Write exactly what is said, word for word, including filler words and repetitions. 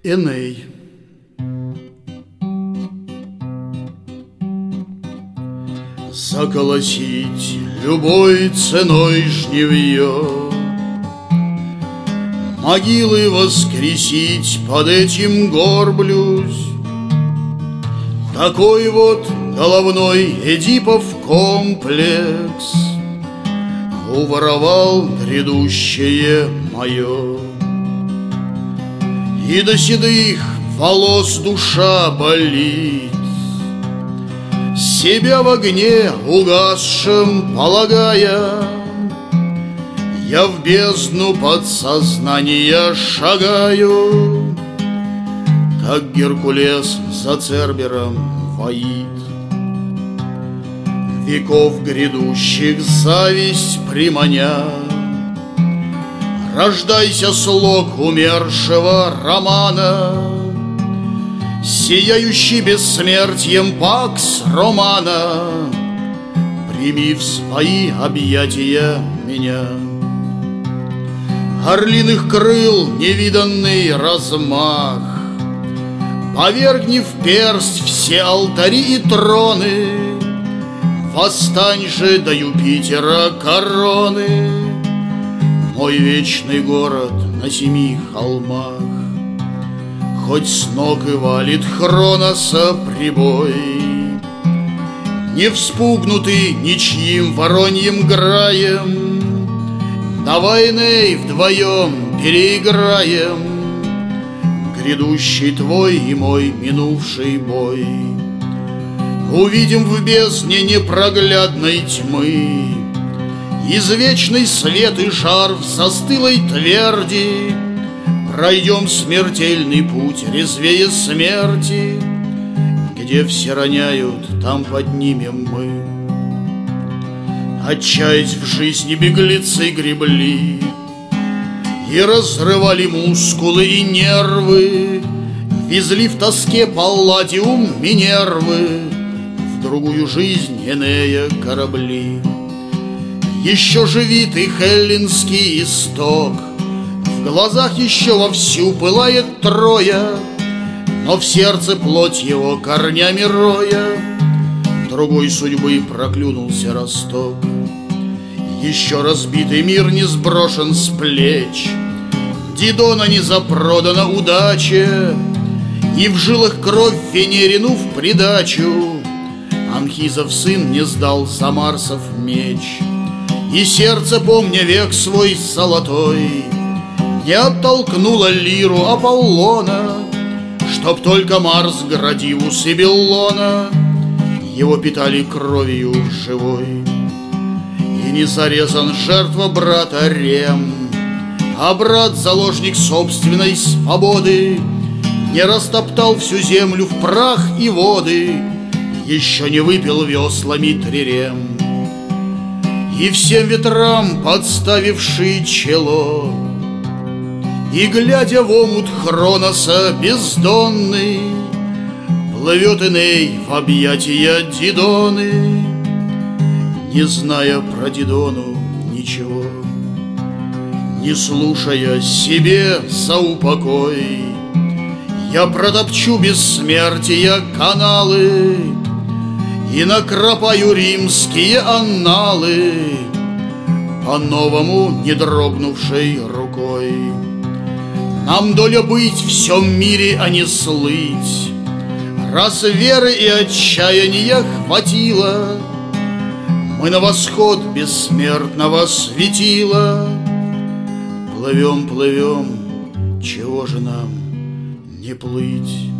Эней. Заколосить любой ценой жневье, могилы воскресить, под этим горблюсь. Такой вот головной Эдипов комплекс уворовал грядущее мое. И до седых волос душа болит, себя в огне угасшем полагая, я в бездну подсознания шагаю, как Геркулес за Цербером воит. Веков грядущих зависть приманя, рождайся, слог умершего романа, сияющий бессмертием пакс романа, прими в свои объятия меня. Орлиных крыл невиданный размах, повергни в персть все алтари и троны, восстань же до Юпитера короны, мой вечный город на семи холмах. Хоть с ног и валит Хроноса прибой, не вспугнутый ничьим вороньим граем, давай, Эней, вдвоем переиграем грядущий твой и мой минувший бой. Увидим в бездне непроглядной тьмы извечный свет и жар в застылой тверди, пройдем смертельный путь резвее смерти, где все роняют, там поднимем мы. Отчаять в жизни беглецы гребли и разрывали мускулы и нервы, везли в тоске палладиум Минервы, в другую жизнь Энея корабли. Еще живит их эллинский исток, в глазах еще вовсю пылает Троя, но в сердце плоть его корнями роя другой судьбы проклюнулся росток. Еще разбитый мир не сброшен с плеч, Дидона не запродана удача, и в жилах кровь Венерину в придачу Анхизов сын не сдал за Марсов меч. И сердце, помня век свой золотой, не оттолкнуло лиру Аполлона, чтоб только Марс Градивус и Беллона его питали кровью живой. И не зарезан жертва брата Рем, а брат заложник собственной свободы, не растоптал всю землю в прах и воды, еще не выпил веслами трирем. И всем ветрам подставивший чело, и, глядя в омут Хроноса бездонный, плывет Эней в объятия Дидоны, не зная про Дидону ничего, не слушая себе за упокой. Я протопчу бессмертия каналы и накропаю римские анналы по-новому не дрогнувшей рукой. Нам доля быть в всем мире, а не слыть, раз веры и отчаяния хватило, мы на восход бессмертного светила плывем, плывем, чего же нам не плыть?